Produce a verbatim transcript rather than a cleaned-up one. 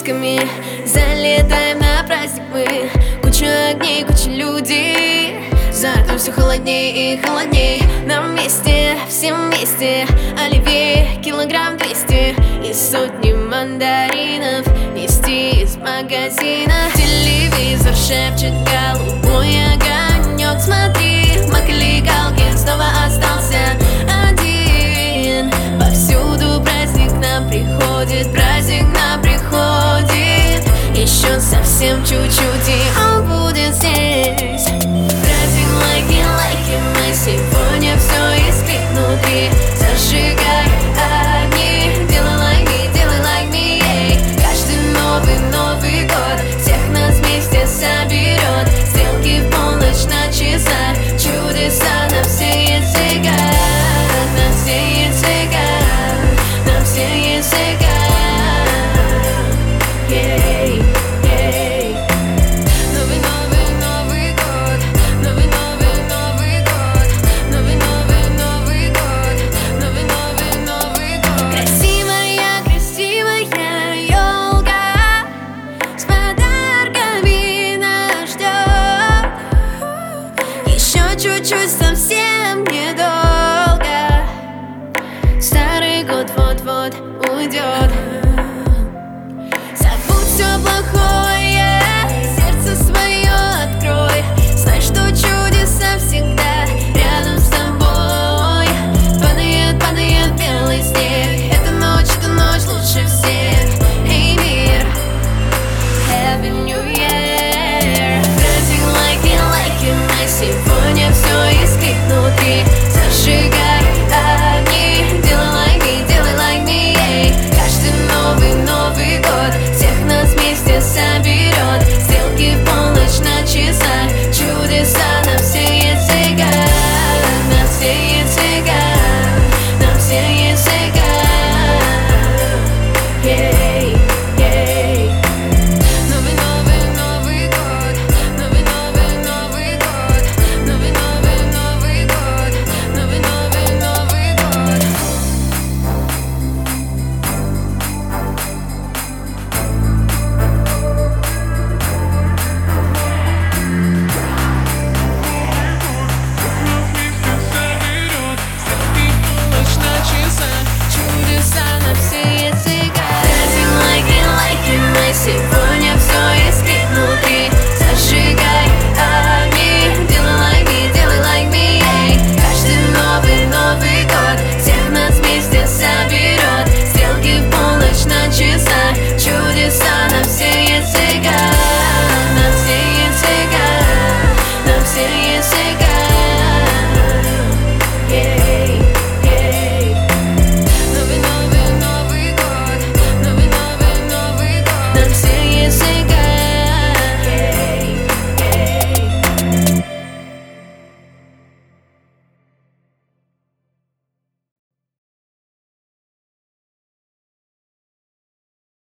блесками. Залетаем на праздник мы, куча огней, куча людей. Зато все холодней и холодней. Нам вместе, всем вместе. Оливье, килограмм двести и сотни мандаринов нести из магазина. Телевизор шепчет голубой огонек. Смотри, Маколей Калкин снова остался один. Повсюду праздник нам приходит, праздник нам приходит. Еще совсем чуть-чуть и он будет здесь. Праздник лайки, лайки, мы сегодня все искрим внутри. Зажигай огни, делай лайки, делай like me, эй. Каждый новый, Новый год всех нас вместе соберет. Стрелки в полночь на часах, чудеса на все языках. На все языках, на все языках. Ей, ей. Новый, новый, Новый год. Новый, новый, Новый год. Новый, новый, Новый год. Новый, новый, Новый год. Красивая, красивая елка с подарками нас ждет. Еще чуть-чуть.